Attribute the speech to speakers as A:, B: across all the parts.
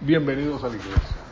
A: Bienvenidos a la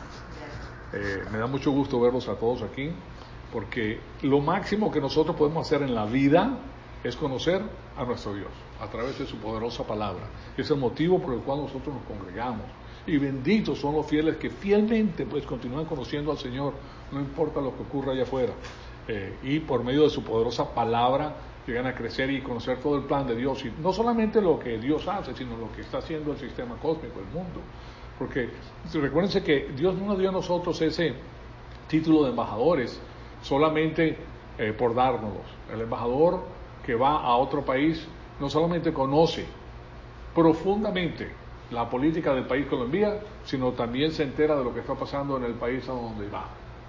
A: iglesia. Me da mucho gusto verlos a todos aquí, porque lo máximo que nosotros podemos hacer en la vida es conocer a nuestro Dios a través de su poderosa palabra. Es el motivo por el cual nosotros nos congregamos. Y benditos son los fieles que fielmente pues continúan conociendo al Señor, no importa lo que ocurra allá afuera. Y por medio de su poderosa palabra llegan a crecer y conocer todo el plan de Dios. Y no solamente lo que Dios hace, sino lo que está haciendo el sistema cósmico, el mundo. Porque recuérdense que Dios no nos dio a nosotros ese título de embajadores solamente por dárnoslos. El embajador que va a otro país no solamente conoce profundamente la política del país que lo envía, sino también se entera de lo que está pasando en el país a donde va.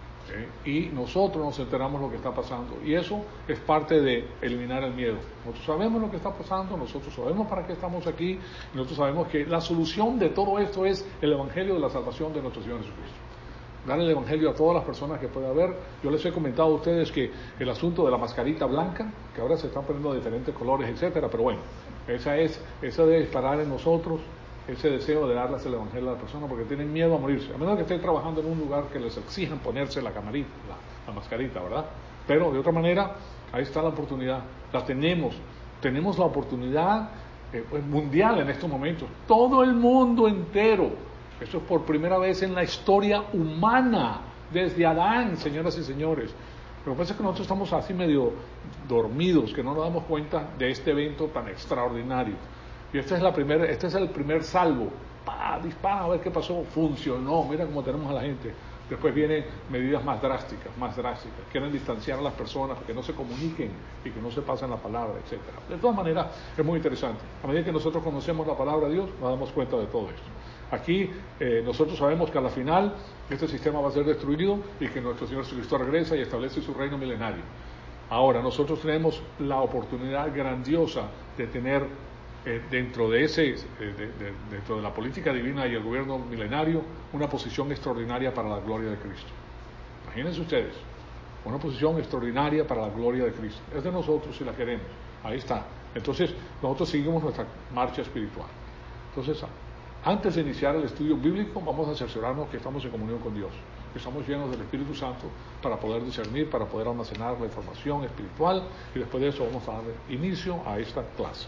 A: Y nosotros nos enteramos de lo que está pasando. Y eso es parte de eliminar el miedo. Nosotros sabemos lo que está pasando, nosotros sabemos para qué estamos aquí, y nosotros sabemos que la solución de todo esto es el Evangelio de la salvación de nuestro Señor Jesucristo. Dar el Evangelio a todas las personas que pueda haber. Yo les he comentado a ustedes que el asunto de la mascarita blanca, que ahora se están poniendo de diferentes colores, etcétera, pero bueno, esa debe disparar en nosotros ese deseo de darles el Evangelio a la persona, porque tienen miedo a morirse, a menos que estén trabajando en un lugar que les exijan ponerse la mascarita, ¿verdad? Pero de otra manera, ahí está la oportunidad, la tenemos la oportunidad mundial en estos momentos, todo el mundo entero. Eso es por primera vez en la historia humana, desde Adán, señoras y señores. Lo que pasa es que nosotros estamos así medio dormidos, que no nos damos cuenta de este evento tan extraordinario. Y este es el primer salvo. Dispara a ver qué pasó. Funcionó. Mira cómo tenemos a la gente. Después vienen medidas más drásticas. Quieren distanciar a las personas para que no se comuniquen y que no se pasen la palabra, etcétera. De todas maneras, es muy interesante. A medida que nosotros conocemos la palabra de Dios, nos damos cuenta de todo esto. Aquí nosotros sabemos que a la final este sistema va a ser destruido y que nuestro Señor Jesucristo regresa y establece su reino milenario. Ahora, nosotros tenemos la oportunidad grandiosa de tener dentro de la política divina y el gobierno milenario, una posición extraordinaria para la gloria de Cristo. Imagínense ustedes, una posición extraordinaria para la gloria de Cristo. Es de nosotros si la queremos. Ahí está. Entonces, nosotros seguimos nuestra marcha espiritual. Entonces, antes de iniciar el estudio bíblico, vamos a cerciorarnos que estamos en comunión con Dios, que estamos llenos del Espíritu Santo para poder discernir, para poder almacenar la información espiritual, y después de eso vamos a dar inicio a esta clase.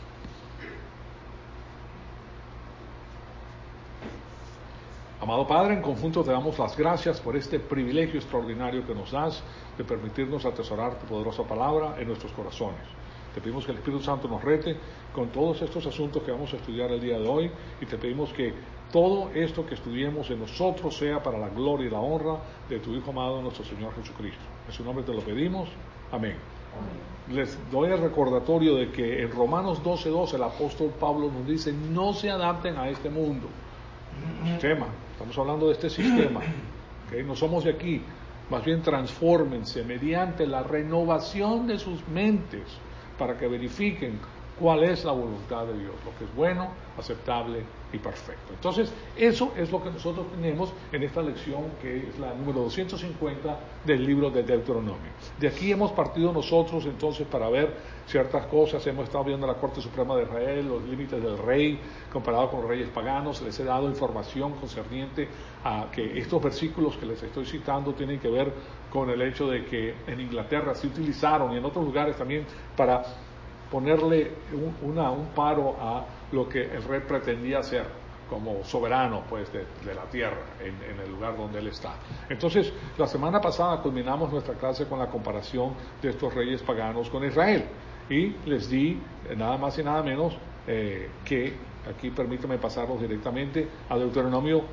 A: Amado Padre, en conjunto te damos las gracias por este privilegio extraordinario que nos das de permitirnos atesorar tu poderosa palabra en nuestros corazones. Te pedimos que el Espíritu Santo nos rete con todos estos asuntos que vamos a estudiar el día de hoy, y te pedimos que todo esto que estudiemos en nosotros sea para la gloria y la honra de tu Hijo amado, nuestro Señor Jesucristo. En su nombre te lo pedimos. Amén. Amén. Les doy el recordatorio de que en Romanos 12:2 el apóstol Pablo nos dice: no se adapten a este mundo. Sistema, estamos hablando de este sistema, ¿okay? No somos de aquí, más bien transfórmense mediante la renovación de sus mentes para que verifiquen cuál es la voluntad de Dios, lo que es bueno, aceptable y perfecto. Entonces, eso es lo que nosotros tenemos en esta lección, que es la número 250 del libro de Deuteronomio. De aquí hemos partido nosotros entonces para ver ciertas cosas. Hemos estado viendo la Corte Suprema de Israel, los límites del rey comparado con los reyes paganos. Les he dado información concerniente a que estos versículos que les estoy citando tienen que ver con el hecho de que en Inglaterra se utilizaron, y en otros lugares también, para ponerle un paro a lo que el rey pretendía hacer como soberano pues de la tierra en el lugar donde él está. Entonces, la semana pasada culminamos nuestra clase con la comparación de estos reyes paganos con Israel, y les di nada más y nada menos que, aquí permítame pasarlos directamente a Deuteronomio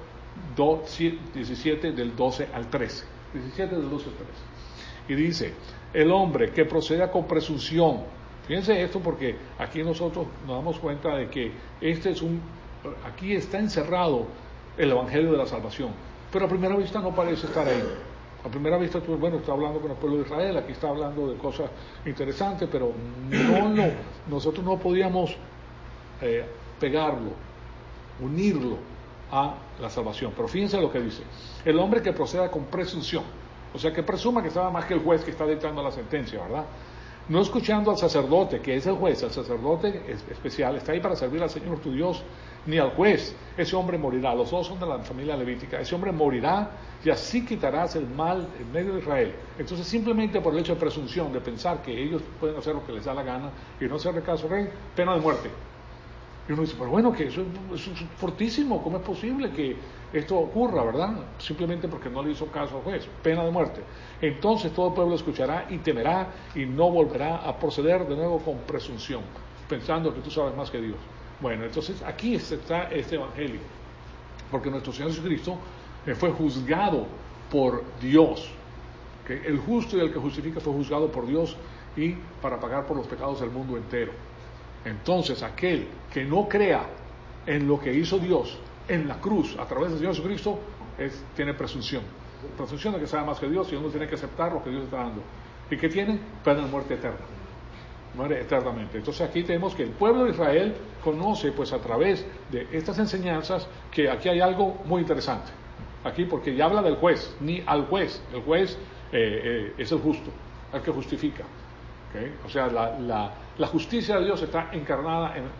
A: 17 del 12 al 13. 17 del 12 al 13. Y dice: el hombre que proceda con presunción. Fíjense esto, porque aquí nosotros nos damos cuenta de que aquí está encerrado el Evangelio de la salvación, pero a primera vista no parece estar ahí. A primera vista, está hablando con el pueblo de Israel, aquí está hablando de cosas interesantes, pero nosotros no podíamos pegarlo, unirlo a la salvación. Pero fíjense lo que dice: el hombre que proceda con presunción, o sea, que presuma que sabe más que el juez que está dictando la sentencia, ¿verdad? No escuchando al sacerdote, que es el juez. El sacerdote especial está ahí para servir al Señor tu Dios, ni al juez. Ese hombre morirá. Los dos son de la familia levítica. Ese hombre morirá y así quitarás el mal en medio de Israel. Entonces, simplemente por el hecho de presunción, de pensar que ellos pueden hacer lo que les da la gana y no hacerle caso al rey, pena de muerte. Y uno dice, pero bueno, que eso es fortísimo, ¿cómo es posible que esto ocurra, verdad? Simplemente porque no le hizo caso al juez, pena de muerte. Entonces todo el pueblo escuchará y temerá y no volverá a proceder de nuevo con presunción, pensando que tú sabes más que Dios. Bueno, entonces aquí está este evangelio, porque nuestro Señor Jesucristo fue juzgado por Dios. ¿Okay? El justo y el que justifica fue juzgado por Dios y para pagar por los pecados del mundo entero. Entonces, aquel que no crea en lo que hizo Dios en la cruz a través del Señor Jesucristo tiene presunción de que sabe más que Dios y uno tiene que aceptar lo que Dios está dando. ¿Y qué tiene? Pena de muerte eterna. Muere eternamente. Entonces aquí tenemos que el pueblo de Israel conoce, pues a través de estas enseñanzas, que aquí hay algo muy interesante. Aquí, porque ya habla del juez, ni al juez. El juez es el justo, el que justifica. ¿Okay? O sea, la justicia de Dios está encarnada en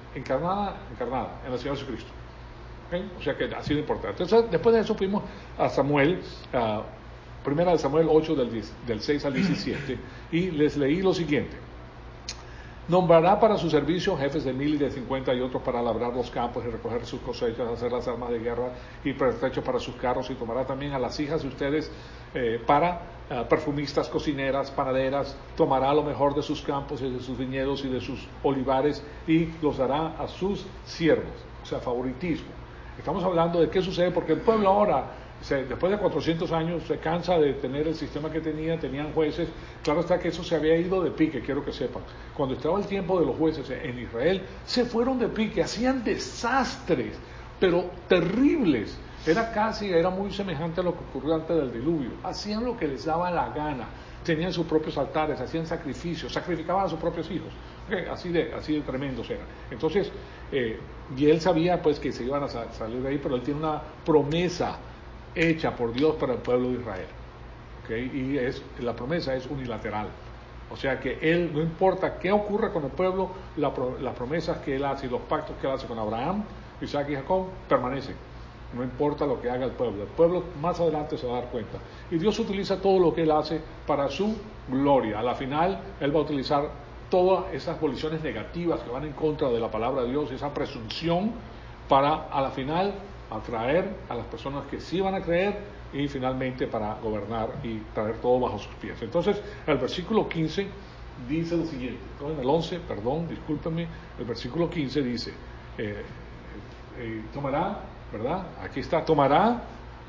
A: el Señor Jesucristo. ¿Okay? O sea que ha sido importante. Entonces, después de eso fuimos a Samuel, primera de Samuel 8 del 6 al 17, y les leí lo siguiente. Nombrará para su servicio jefes de 1000 y de 50 y otros para labrar los campos y recoger sus cosechas, hacer las armas de guerra y pertrechos para sus carros, y tomará también a las hijas de ustedes para perfumistas, cocineras, panaderas, tomará lo mejor de sus campos y de sus viñedos y de sus olivares y los dará a sus siervos, o sea, favoritismo. Estamos hablando de qué sucede porque el pueblo ahora, después de 400 años, se cansa de tener el sistema que tenían jueces. Claro está que eso se había ido de pique, quiero que sepan. Cuando estaba el tiempo de los jueces en Israel, se fueron de pique, hacían desastres, pero terribles. Era muy semejante a lo que ocurrió antes del diluvio. Hacían lo que les daba la gana. Tenían sus propios altares, hacían sacrificios, sacrificaban a sus propios hijos. Así de tremendos eran. Entonces, y él sabía pues que se iban a salir de ahí, pero él tiene una promesa hecha por Dios para el pueblo de Israel. ¿Okay? Y la promesa es unilateral. O sea que él, no importa qué ocurra con el pueblo, las promesas que él hace y los pactos que él hace con Abraham, Isaac y Jacob permanecen. No importa lo que haga el pueblo más adelante se va a dar cuenta. Y Dios utiliza todo lo que él hace para su gloria. A la final, él va a utilizar todas esas voliciones negativas que van en contra de la palabra de Dios, esa presunción, para a la final atraer a las personas que sí van a creer y finalmente para gobernar y traer todo bajo sus pies. Entonces, el versículo 15 dice lo siguiente, en el 11, discúlpenme, el versículo 15 dice, tomará, ¿verdad? Aquí está, tomará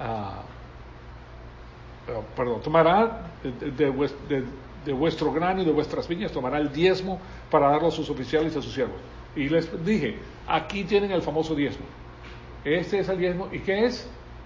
A: de vuestro grano y de vuestras viñas, tomará el diezmo para darlo a sus oficiales y a sus siervos. Y les dije, aquí tienen el famoso diezmo. Este es el diezmo. ¿Y qué es?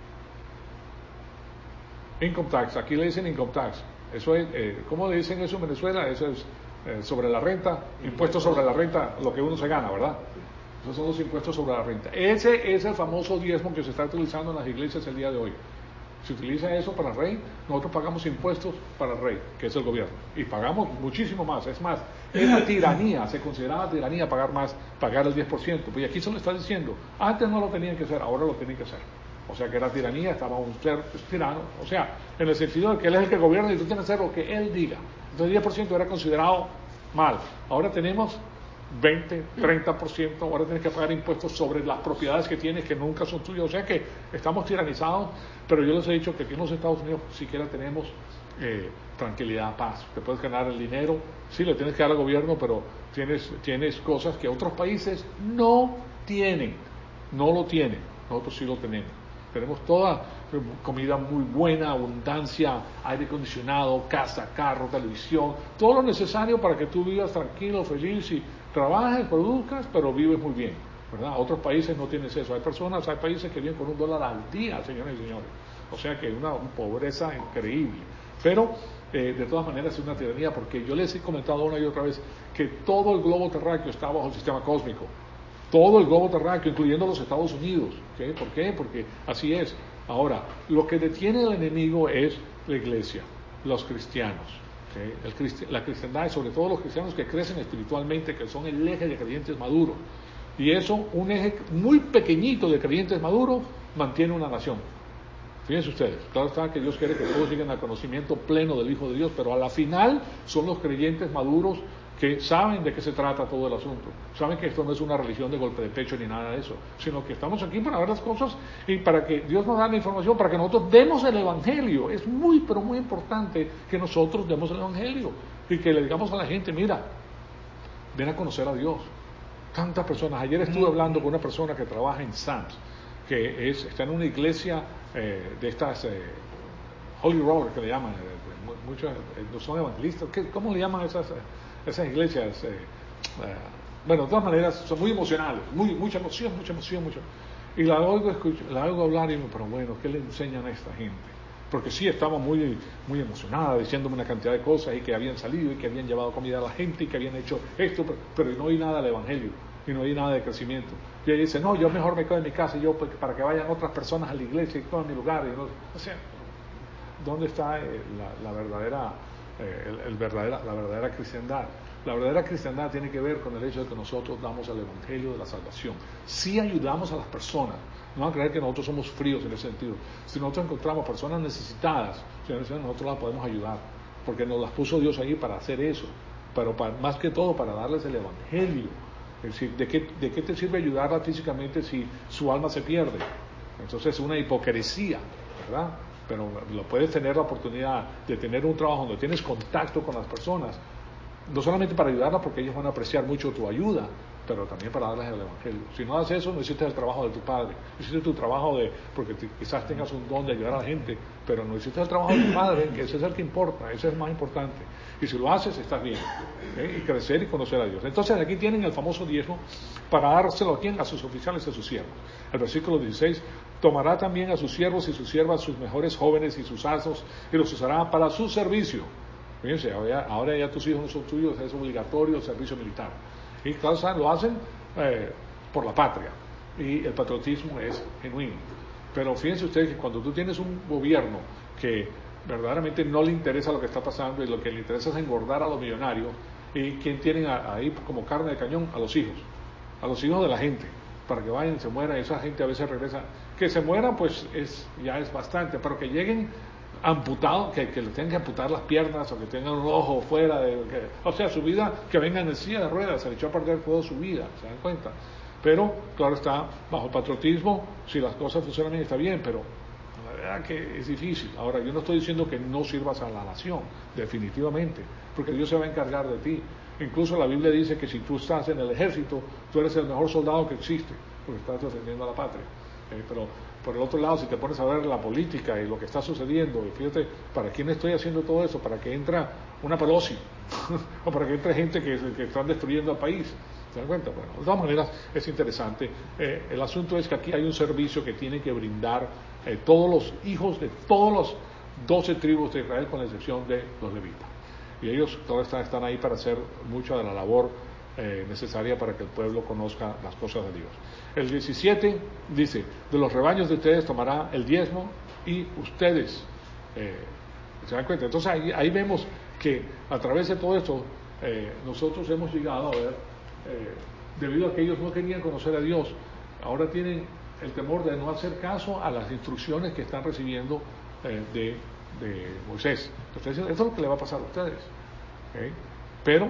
A: Income tax. Aquí le dicen income tax. Eso es, ¿cómo le dicen eso en Venezuela? Eso es sobre la renta, impuestos sobre la renta, lo que uno se gana, ¿verdad? Esos son los impuestos sobre la renta. Ese es el famoso diezmo que se está utilizando en las iglesias el día de hoy. Se utiliza eso para el rey, nosotros pagamos impuestos para el rey, que es el gobierno, y pagamos muchísimo más. Es más, es una tiranía, se consideraba tiranía pagar el 10%, pues aquí se lo está diciendo, antes no lo tenían que hacer, ahora lo tienen que hacer. O sea que era tiranía, estaba un ser tirano, o sea, en el sentido de que él es el que gobierna y tú tienes que hacer lo que él diga. Entonces el 10% era considerado mal. Ahora tenemos 20, 30%, ahora tienes que pagar impuestos sobre las propiedades que tienes que nunca son tuyas. O sea que estamos tiranizados, pero yo les he dicho que aquí en los Estados Unidos siquiera tenemos tranquilidad, paz. Te puedes ganar el dinero, sí le tienes que dar al gobierno, pero tienes cosas que otros países no tienen, no lo tienen, nosotros sí lo tenemos. Tenemos toda comida muy buena, abundancia, aire acondicionado, casa, carro, televisión, todo lo necesario para que tú vivas tranquilo, feliz y trabajes, produzcas, pero vives muy bien, ¿verdad? Otros países no tienes eso. Hay países que viven con $1 al día, señores y señores. O sea que hay una pobreza increíble. Pero, de todas maneras, es una tiranía porque yo les he comentado una y otra vez que todo el globo terráqueo está bajo el sistema cósmico. Todo el globo terráqueo, incluyendo los Estados Unidos. ¿Okay? ¿Por qué? Porque así es. Ahora, lo que detiene al enemigo es la iglesia, los cristianos. ¿Okay? La cristiandad, y sobre todo los cristianos que crecen espiritualmente, que son el eje de creyentes maduros. Y eso, un eje muy pequeñito de creyentes maduros, mantiene una nación. Fíjense ustedes, claro está que Dios quiere que todos lleguen al conocimiento pleno del Hijo de Dios, pero a la final son los creyentes maduros que saben de qué se trata todo el asunto. Saben que esto no es una religión de golpe de pecho ni nada de eso, sino que estamos aquí para ver las cosas y para que Dios nos da la información, para que nosotros demos el Evangelio. Es muy, pero muy importante que nosotros demos el Evangelio y que le digamos a la gente, mira, ven a conocer a Dios. Tantas personas. Ayer estuve hablando con una persona que trabaja en Sam's, que está en una iglesia de estas Holy Roller, que le llaman, muchos no son evangelistas. ¿Cómo le llaman esas iglesias? Bueno, de todas maneras, son muy emocionales, mucha emoción. Y la oigo hablar y digo, pero bueno, ¿qué le enseñan a esta gente? Porque sí, estaba muy emocionada, diciéndome una cantidad de cosas y que habían salido y que habían llevado comida a la gente y que habían hecho esto, pero no oí nada del Evangelio y no oí nada de crecimiento. Y ella dice, no, yo mejor me quedo en mi casa y yo para que vayan otras personas a la iglesia y todo en mi lugar. Y no, o sea, ¿dónde está la verdadera cristiandad? La verdadera cristiandad tiene que ver con el hecho de que nosotros damos el Evangelio de la salvación. Sí ayudamos a las personas. No van a creer que nosotros somos fríos en ese sentido. Si nosotros encontramos personas necesitadas, nosotros las podemos ayudar, porque nos las puso Dios ahí para hacer eso, pero más que todo para darles el Evangelio. Es decir, ¿de qué te sirve ayudarla físicamente si su alma se pierde? Entonces es una hipocresía, ¿verdad? Pero lo puedes tener la oportunidad de tener un trabajo donde tienes contacto con las personas, no solamente para ayudarlas porque ellos van a apreciar mucho tu ayuda, pero también para darles el Evangelio. Si no haces eso, no hiciste el trabajo de tu padre, hiciste tu trabajo porque quizás tengas un don de ayudar a la gente, pero no hiciste el trabajo de tu padre, que ese es el que importa, ese es el más importante. Y si lo haces, estás bien. Y crecer y conocer a Dios. Entonces aquí tienen el famoso diezmo para dárselo a quién, a sus oficiales y a sus siervos. El versículo 16, tomará también a sus siervos y sus siervas, sus mejores jóvenes y sus asnos, y los usará para su servicio. Fíjense, ahora ya tus hijos no son tuyos, es obligatorio el servicio militar. Y claro, lo hacen por la patria. Y el patriotismo es genuino. Pero fíjense ustedes que cuando tú tienes un gobierno que verdaderamente no le interesa lo que está pasando y lo que le interesa es engordar a los millonarios, y quien tienen ahí como carne de cañón a los hijos de la gente, para que vayan y se mueran. Esa gente a veces regresa. Que se mueran, pues ya es bastante, pero que lleguen amputados, que le tengan que amputar las piernas o que tengan un ojo fuera, o sea, su vida, que vengan en silla de ruedas, se le echó a perder toda su vida, ¿se dan cuenta? Pero, claro está, bajo patriotismo, si las cosas funcionan bien, está bien, pero la verdad que es difícil. Ahora, yo no estoy diciendo que no sirvas a la nación, definitivamente, porque Dios se va a encargar de ti. Incluso la Biblia dice que si tú estás en el ejército, tú eres el mejor soldado que existe, porque estás defendiendo a la patria. Pero por el otro lado, si te pones a ver la política y lo que está sucediendo, y fíjate, ¿para quién estoy haciendo todo eso? ¿Para que entra una Pelosi? ¿O para que entre gente que están destruyendo al país? ¿Se dan cuenta? Bueno, de todas maneras es interesante. El asunto es que aquí hay un servicio que tiene que brindar todos los hijos de todos los 12 tribus de Israel, con la excepción de los levitas. Y ellos todos están ahí para hacer mucha de la labor necesaria para que el pueblo conozca las cosas de Dios. El 17 dice, de los rebaños de ustedes tomará el diezmo y ustedes, ¿se dan cuenta? Entonces ahí vemos que a través de todo esto nosotros hemos llegado a ver, debido a que ellos no querían conocer a Dios, ahora tienen el temor de no hacer caso a las instrucciones que están recibiendo de Moisés. Entonces, eso es lo que le va a pasar a ustedes. ¿Okay? Pero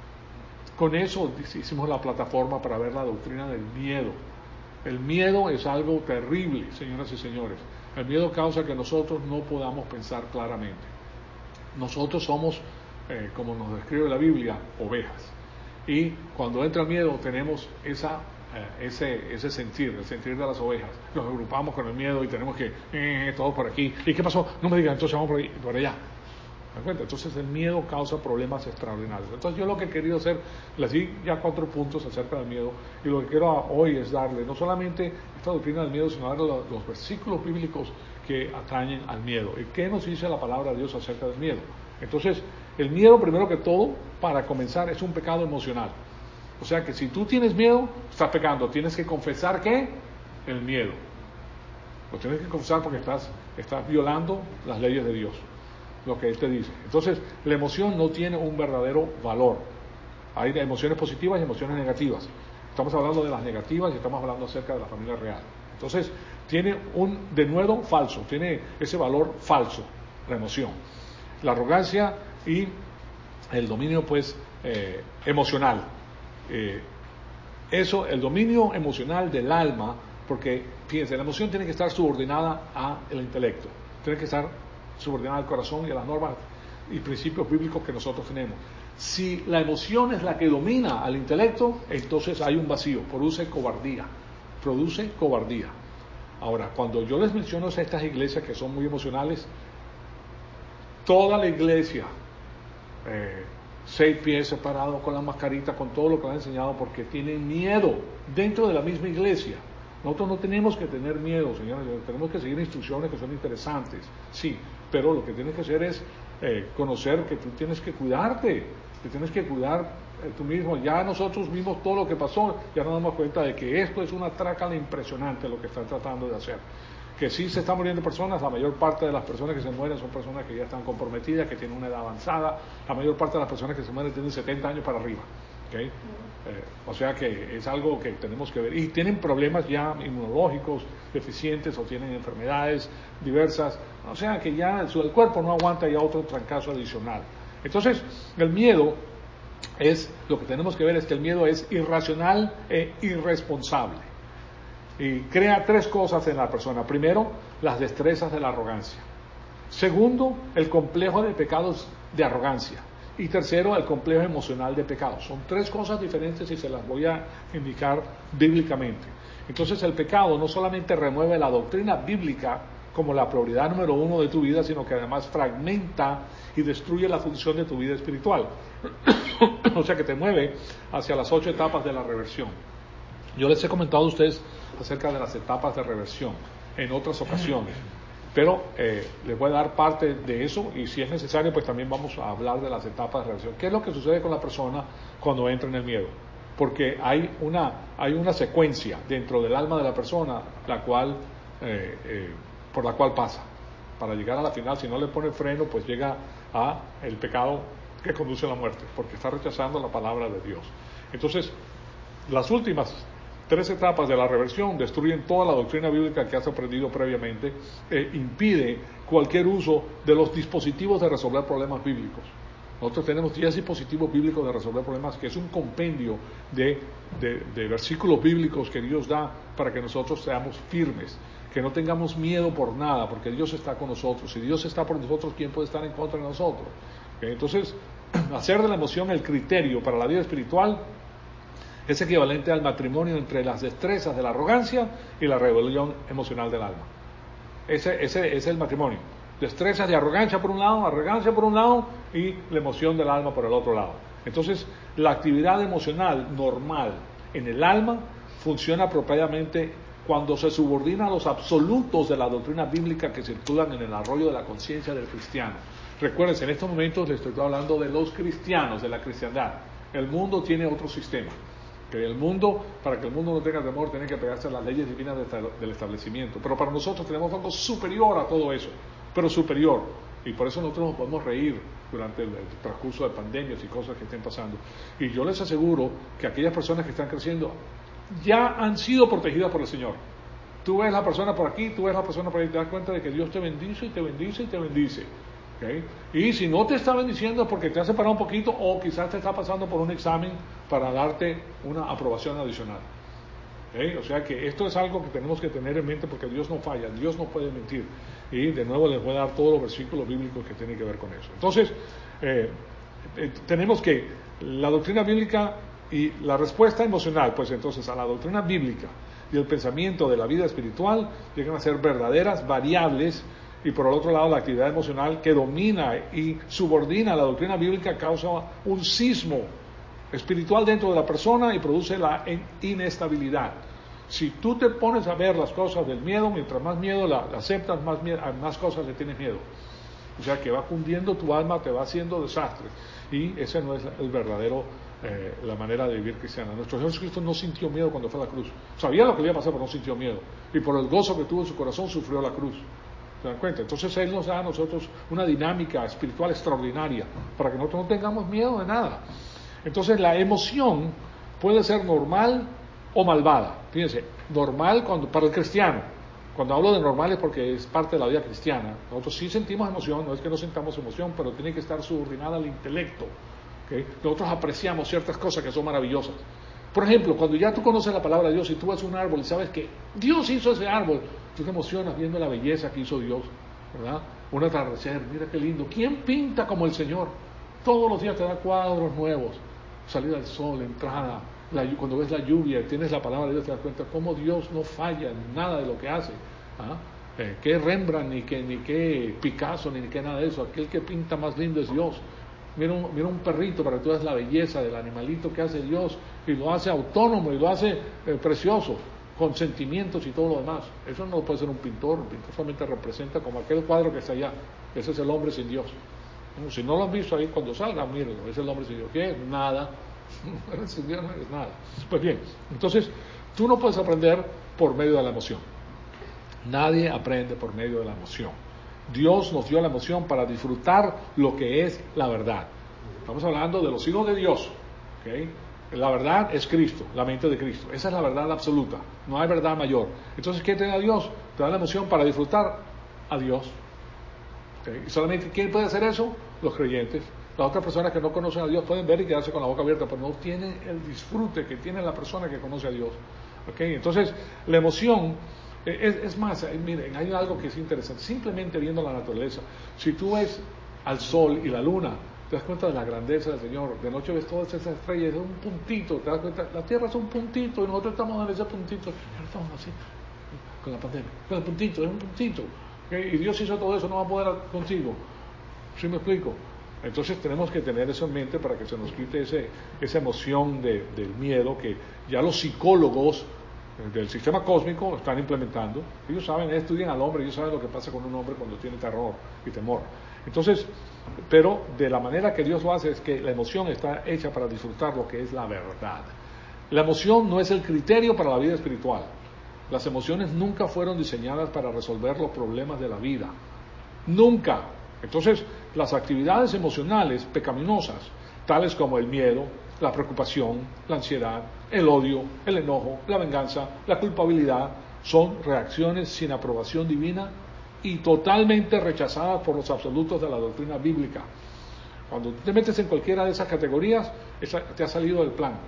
A: con eso hicimos la plataforma para ver la doctrina del miedo. El miedo es algo terrible, señoras y señores. El miedo causa que nosotros no podamos pensar claramente. Nosotros somos, como nos describe la Biblia, ovejas. Y cuando entra el miedo tenemos ese sentir, el sentir de las ovejas. Nos agrupamos con el miedo y tenemos que, todos por aquí. ¿Y qué pasó? No me digan, entonces vamos por allá. ¿Me das cuenta? Entonces el miedo causa problemas extraordinarios. Entonces yo lo que he querido hacer, les di ya 4 puntos acerca del miedo, y lo que quiero hoy es darle no solamente esta doctrina del miedo, sino darle los versículos bíblicos que atañen al miedo. ¿Y qué nos dice la palabra de Dios acerca del miedo? Entonces, el miedo, primero que todo, para comenzar, es un pecado emocional. O sea que si tú tienes miedo, estás pecando. Tienes que confesar ¿qué? El miedo. Lo tienes que confesar porque estás violando las leyes de Dios, lo que Él te dice. Entonces, la emoción no tiene un verdadero valor. Hay emociones positivas y emociones negativas. Estamos hablando de las negativas y estamos hablando acerca de la familia real. Entonces, tiene un denuedo falso, tiene ese valor falso, la emoción. La arrogancia y el dominio, pues, emocional. El dominio emocional del alma, porque, fíjense, la emoción tiene que estar subordinada al intelecto, tiene que estar subordinada al corazón y a las normas y principios bíblicos que nosotros tenemos. Si la emoción es la que domina al intelecto, entonces hay un vacío, produce cobardía. Ahora, cuando yo les menciono a estas iglesias que son muy emocionales, toda la iglesia, 6 pies separados, con la mascarita, con todo lo que han enseñado, porque tienen miedo dentro de la misma iglesia. Nosotros no tenemos que tener miedo, señores, tenemos que seguir instrucciones que son interesantes, sí, pero lo que tienes que hacer es conocer que tú tienes que cuidarte, que tienes que cuidar tú mismo. Ya nosotros vimos todo lo que pasó, ya nos damos cuenta de que esto es una trácala impresionante lo que están tratando de hacer. Que sí se están muriendo personas, la mayor parte de las personas que se mueren son personas que ya están comprometidas, que tienen una edad avanzada, la mayor parte de las personas que se mueren tienen 70 años para arriba. ¿Okay? O sea que es algo que tenemos que ver. Y tienen problemas ya inmunológicos deficientes o tienen enfermedades diversas. O sea que ya el cuerpo no aguanta ya otro trancazo adicional. Entonces, el miedo lo que tenemos que ver es que el miedo es irracional e irresponsable. Y crea 3 cosas en la persona. Primero, las destrezas de la arrogancia. Segundo, el complejo de pecados de arrogancia. Y tercero, el complejo emocional de pecado. Son 3 cosas diferentes y se las voy a indicar bíblicamente. Entonces, el pecado no solamente remueve la doctrina bíblica como la prioridad número 1 de tu vida, sino que además fragmenta y destruye la función de tu vida espiritual. O sea que te mueve hacia las 8 etapas de la reversión. Yo les he comentado a ustedes acerca de las etapas de reversión en otras ocasiones, pero les voy a dar parte de eso y si es necesario pues también vamos a hablar de las etapas de reversión. ¿Qué es lo que sucede con la persona cuando entra en el miedo? Porque hay una secuencia dentro del alma de la persona por la cual pasa. Para llegar a la final, si no le pone freno, pues llega a el pecado que conduce a la muerte, porque está rechazando la palabra de Dios. Entonces, las últimas 3 etapas de la reversión destruyen toda la doctrina bíblica que has aprendido previamente e impide cualquier uso de los dispositivos de resolver problemas bíblicos. Nosotros tenemos 10 dispositivos bíblicos de resolver problemas, que es un compendio de versículos bíblicos que Dios da para que nosotros seamos firmes, que no tengamos miedo por nada, porque Dios está con nosotros. Si Dios está por nosotros, ¿quién puede estar en contra de nosotros? Entonces, hacer de la emoción el criterio para la vida espiritual es equivalente al matrimonio entre las destrezas de la arrogancia y la rebelión emocional del alma. Ese es el matrimonio. Destrezas de arrogancia por un lado y la emoción del alma por el otro lado. Entonces, la actividad emocional normal en el alma funciona apropiadamente cuando se subordina a los absolutos de la doctrina bíblica que circulan en el arroyo de la conciencia del cristiano. Recuerden, en estos momentos les estoy hablando de los cristianos, de la cristiandad. El mundo tiene otro sistema. Que el mundo, para que el mundo no tenga temor, tiene que pegarse a las leyes divinas del establecimiento. Pero para nosotros tenemos algo superior a todo eso, pero superior. Y por eso nosotros nos podemos reír durante el transcurso de pandemias y cosas que estén pasando. Y yo les aseguro que aquellas personas que están creciendo ya han sido protegidas por el Señor. Tú ves la persona por aquí, tú ves la persona por ahí, te das cuenta de que Dios te bendice y te bendice y te bendice. ¿Okay? Y si no te está bendiciendo es porque te has separado un poquito o quizás te está pasando por un examen para darte una aprobación adicional. ¿Okay? O sea que esto es algo que tenemos que tener en mente porque Dios no falla, Dios no puede mentir. Y de nuevo les voy a dar todos los versículos bíblicos que tienen que ver con eso. Entonces, tenemos que la doctrina bíblica y la respuesta emocional, pues entonces a la doctrina bíblica y el pensamiento de la vida espiritual llegan a ser verdaderas, variables. Y por el otro lado, la actividad emocional que domina y subordina la doctrina bíblica causa un sismo espiritual dentro de la persona y produce la inestabilidad. Si tú te pones a ver las cosas del miedo, mientras más miedo la aceptas, más cosas le tienes miedo. O sea que va fundiendo tu alma, te va haciendo desastre. Y ese no es el verdadero, la manera de vivir cristiana. Nuestro Señor Jesucristo no sintió miedo cuando fue a la cruz. Sabía lo que le iba a pasar, pero no sintió miedo. Y por el gozo que tuvo en su corazón, sufrió la cruz. ¿Se dan cuenta? Entonces Él nos da a nosotros una dinámica espiritual extraordinaria para que nosotros no tengamos miedo de nada. Entonces la emoción puede ser normal o malvada. Fíjense, normal para el cristiano. Cuando hablo de normal es porque es parte de la vida cristiana. Nosotros sí sentimos emoción, no es que no sintamos emoción, pero tiene que estar subordinada al intelecto. ¿Okay? Nosotros apreciamos ciertas cosas que son maravillosas. Por ejemplo, cuando ya tú conoces la palabra de Dios y tú ves un árbol y sabes que Dios hizo ese árbol, tú te emocionas viendo la belleza que hizo Dios, ¿verdad? Un atardecer, mira qué lindo. ¿Quién pinta como el Señor? Todos los días te da cuadros nuevos. Salida del sol, entrada, cuando ves la lluvia, tienes la palabra de Dios, te das cuenta cómo Dios no falla en nada de lo que hace. ¿Ah? Que Rembrandt, ni que Picasso, ni que nada de eso. Aquel que pinta más lindo es Dios. Mira un perrito para que tú veas la belleza del animalito que hace Dios, y lo hace autónomo, y lo hace precioso, con sentimientos y todo lo demás. Eso no puede ser un pintor solamente representa como aquel cuadro que está allá. Ese es el hombre sin Dios. Si no lo han visto ahí, cuando salga, mírenlo, ese es el hombre sin Dios. ¿Qué? Nada. Sin Dios no eres nada. Pues bien, entonces, tú no puedes aprender por medio de la emoción. Nadie aprende por medio de la emoción. Dios nos dio la emoción para disfrutar lo que es la verdad. Estamos hablando de los hijos de Dios. ¿Okay? La verdad es Cristo, la mente de Cristo. Esa es la verdad absoluta. No hay verdad mayor. Entonces, ¿qué te da Dios? Te da la emoción para disfrutar a Dios. ¿Okay? Y solamente, ¿quién puede hacer eso? Los creyentes. Las otras personas que no conocen a Dios pueden ver y quedarse con la boca abierta, pero no tienen el disfrute que tiene la persona que conoce a Dios. ¿Okay? Entonces, la emoción es más, miren, hay algo que es interesante. Simplemente viendo la naturaleza, si tú ves al sol y la luna, te das cuenta de la grandeza del Señor. De noche ves todas esas estrellas, es un puntito, te das cuenta, la Tierra es un puntito y nosotros estamos en ese puntito, estamos así, con la pandemia, con el puntito, es un puntito. ¿Okay? Y Dios hizo todo eso, no va a poder contigo. ¿Sí me explico? Entonces tenemos que tener eso en mente para que se nos quite esa emoción del miedo que ya los psicólogos del sistema cósmico están implementando. Ellos saben, estudian al hombre, ellos saben lo que pasa con un hombre cuando tiene terror y temor. Entonces, pero de la manera que Dios lo hace es que la emoción está hecha para disfrutar lo que es la verdad. La emoción no es el criterio para la vida espiritual. Las emociones nunca fueron diseñadas para resolver los problemas de la vida. Nunca. Entonces, las actividades emocionales pecaminosas, tales como el miedo, la preocupación, la ansiedad, el odio, el enojo, la venganza, la culpabilidad, son reacciones sin aprobación divina y totalmente rechazadas por los absolutos de la doctrina bíblica. Cuando te metes en cualquiera de esas categorías, te ha salido del plan.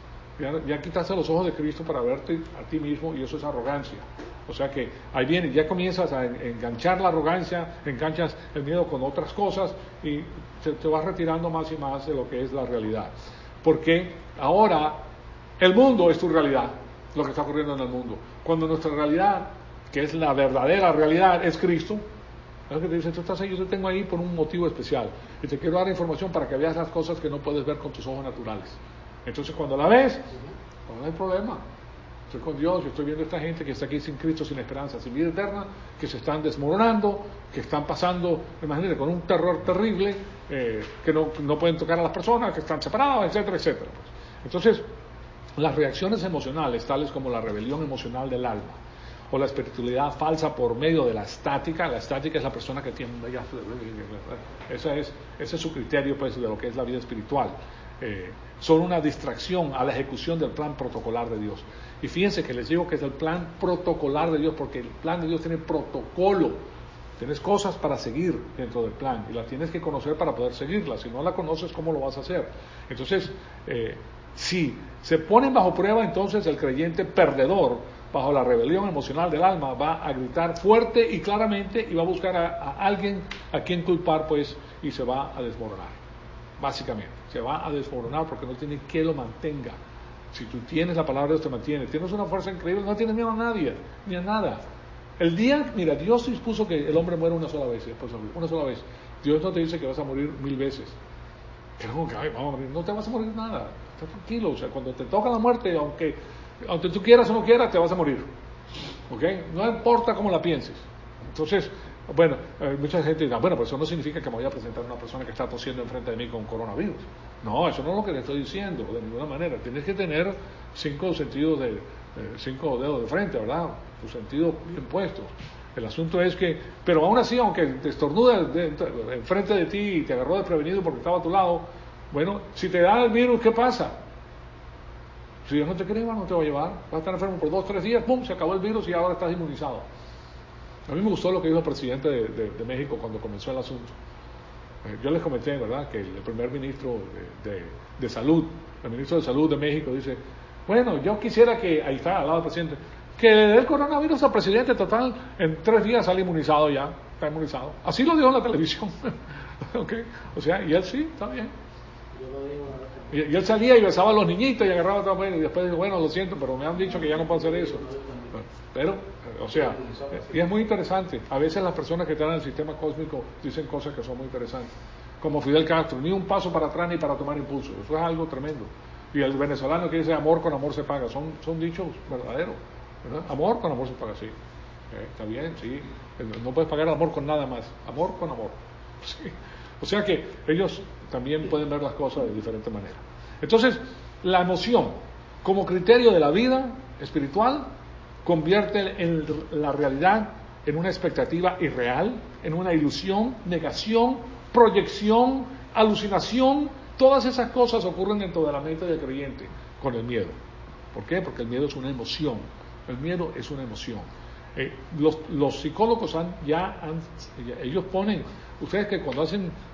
A: Ya quitaste los ojos de Cristo para verte a ti mismo, y eso es arrogancia. O sea que ahí viene, ya comienzas a enganchar la arrogancia, enganchas el miedo con otras cosas y te vas retirando más y más de lo que es la realidad. Porque ahora el mundo es tu realidad, lo que está ocurriendo en el mundo. Cuando nuestra realidad, que es la verdadera realidad, es Cristo, es que te dice, tú estás ahí, yo te tengo ahí por un motivo especial y te quiero dar información para que veas las cosas que no puedes ver con tus ojos naturales. Entonces cuando la ves, no hay problema. Estoy con Dios, yo estoy viendo a esta gente que está aquí sin Cristo, sin esperanza, sin vida eterna, que se están desmoronando, que están pasando, imagínate, con un terror terrible, que no pueden tocar a las personas, que están separadas, etcétera, etcétera. Entonces, las reacciones emocionales, tales como la rebelión emocional del alma, o la espiritualidad falsa por medio de la estática es la persona que tiene, ese es su criterio, pues, de lo que es la vida espiritual. Son una distracción a la ejecución del plan protocolar de Dios. Y fíjense que les digo que es el plan protocolar de Dios, porque el plan de Dios tiene protocolo. Tienes cosas para seguir dentro del plan y las tienes que conocer para poder seguirlas. Si no la conoces, ¿cómo lo vas a hacer? Entonces, si se ponen bajo prueba, entonces el creyente perdedor, bajo la rebelión emocional del alma, va a gritar fuerte y claramente y va a buscar a alguien a quien culpar, pues, y se va a desmoronar. Básicamente, se va a desmoronar porque no tiene que lo mantenga. Si tú tienes la palabra de Dios, te mantiene. Tienes una fuerza increíble, no tienes miedo a nadie, ni a nada. El día, mira, Dios dispuso que el hombre muera una sola vez, después una sola vez. Dios no te dice que vas a morir 1000 veces. Que no, que vamos a morir. No te vas a morir nada. Está tranquilo. O sea, cuando te toca la muerte, aunque tú quieras o no quieras, te vas a morir. ¿Ok? No importa cómo la pienses. Entonces, bueno, mucha gente dice, bueno, pues eso no significa que me voy a presentar a una persona que está tosiendo enfrente de mí con coronavirus. No, eso no es lo que le estoy diciendo, de ninguna manera. Tienes que tener 5 sentidos 5 dedos de frente, ¿verdad? Tus sentidos bien puestos. El asunto es que, pero aún así, aunque te estornuda enfrente de ti y te agarró desprevenido porque estaba a tu lado, bueno, si te da el virus, ¿qué pasa? Si Dios no te cree, no te va a llevar. Vas a estar enfermo por 2 o 3 días, ¡pum!, se acabó el virus y ahora estás inmunizado. A mí me gustó lo que dijo el presidente de México cuando comenzó el asunto. Yo les comenté, ¿verdad?, que el primer ministro de Salud, el ministro de Salud de México dice, bueno, yo quisiera que, ahí está, al lado del presidente, que le dé el coronavirus al presidente, total, en 3 días sale inmunizado ya, está inmunizado. Así lo dijo en la televisión. ¿Okay? O sea, y él sí, está bien. Y él salía y besaba a los niñitos y agarraba a todo el mundo y después dijo, bueno, lo siento, pero me han dicho que ya no puedo hacer eso. Pero, o sea, y es muy interesante. A veces las personas que están en el sistema cósmico dicen cosas que son muy interesantes. Como Fidel Castro, ni un paso para atrás ni para tomar impulso. Eso es algo tremendo. Y el venezolano que dice amor con amor se paga, son dichos verdaderos, ¿verdad? Amor con amor se paga, sí. Está bien, sí. No puedes pagar amor con nada más. Amor con amor. Sí. O sea que ellos también pueden ver las cosas de diferente manera. Entonces, la emoción como criterio de la vida espiritual convierte la realidad en una expectativa irreal, en una ilusión, negación, proyección, alucinación. Todas esas cosas ocurren dentro de la mente del creyente con el miedo. ¿Por qué? Porque el miedo es una emoción. El miedo es una emoción. Los psicólogos ellos ponen, ustedes que cuando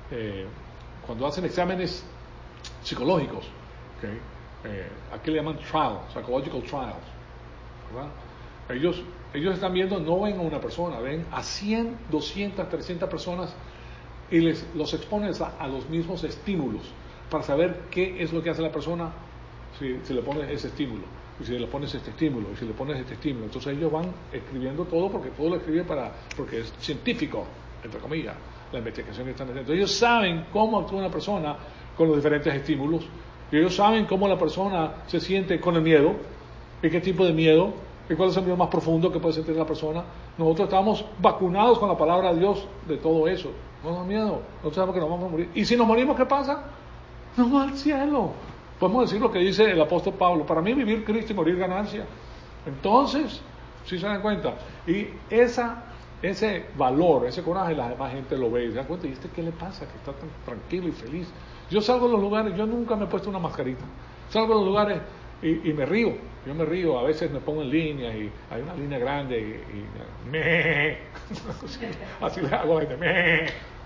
A: hacen exámenes psicológicos, ¿okay? Aquí le llaman psychological trials, ¿verdad? Ellos están viendo, no ven a una persona, ven a 100, 200, 300 personas y los exponen a los mismos estímulos para saber qué es lo que hace la persona si le pones ese estímulo, y si le pones este estímulo, y si le pones este estímulo. Entonces ellos van escribiendo todo, porque todo lo escriben porque es científico, entre comillas, la investigación que están haciendo. Entonces ellos saben cómo actúa una persona con los diferentes estímulos, y ellos saben cómo la persona se siente con el miedo, y qué tipo de miedo, y cuál es el miedo más profundo que puede sentir la persona. Nosotros estamos vacunados con la palabra de Dios de todo eso. No nos da miedo, nosotros sabemos que nos vamos a morir. Y si nos morimos, ¿qué pasa? Nos vamos al cielo. Podemos decir lo que dice el apóstol Pablo: para mí vivir Cristo y morir ganancia. Entonces, ¿sí se dan cuenta? Y ese valor, ese coraje, la demás gente lo ve y se dan cuenta, ¿y qué le pasa? Que está tan tranquilo y feliz. Yo salgo de los lugares, yo nunca me he puesto una mascarita. Salgo de los lugares y me río. Yo me río, a veces me pongo en línea y hay una línea grande y me así le hago a la gente, me.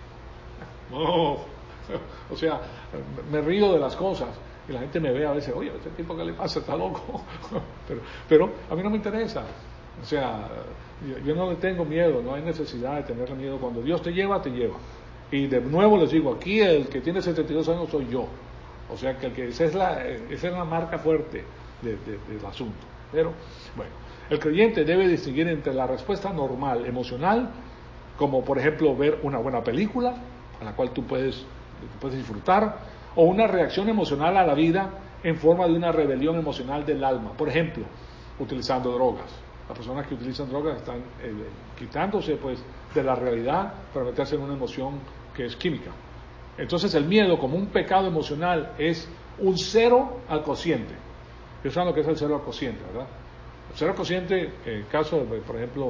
A: No. O sea, me río de las cosas y la gente me ve a veces, oye, ¿este tipo qué le pasa? Está loco. pero a mí no me interesa. O sea, yo no le tengo miedo, no hay necesidad de tenerle miedo. Cuando Dios te lleva, te lleva. Y de nuevo les digo, aquí el que tiene 72 años soy yo. O sea, que esa es la marca fuerte del asunto. Pero, bueno, el creyente debe distinguir entre la respuesta normal, emocional, como por ejemplo ver una buena película, a la cual tú puedes disfrutar, o una reacción emocional a la vida en forma de una rebelión emocional del alma. Por ejemplo, utilizando drogas. Las personas que utilizan drogas están quitándose pues de la realidad para meterse en una emoción que es química. Entonces el miedo como un pecado emocional es un cero al cociente. Ustedes saben lo que es el cero al cociente, ¿verdad? El cero al cociente, en el caso de, por ejemplo,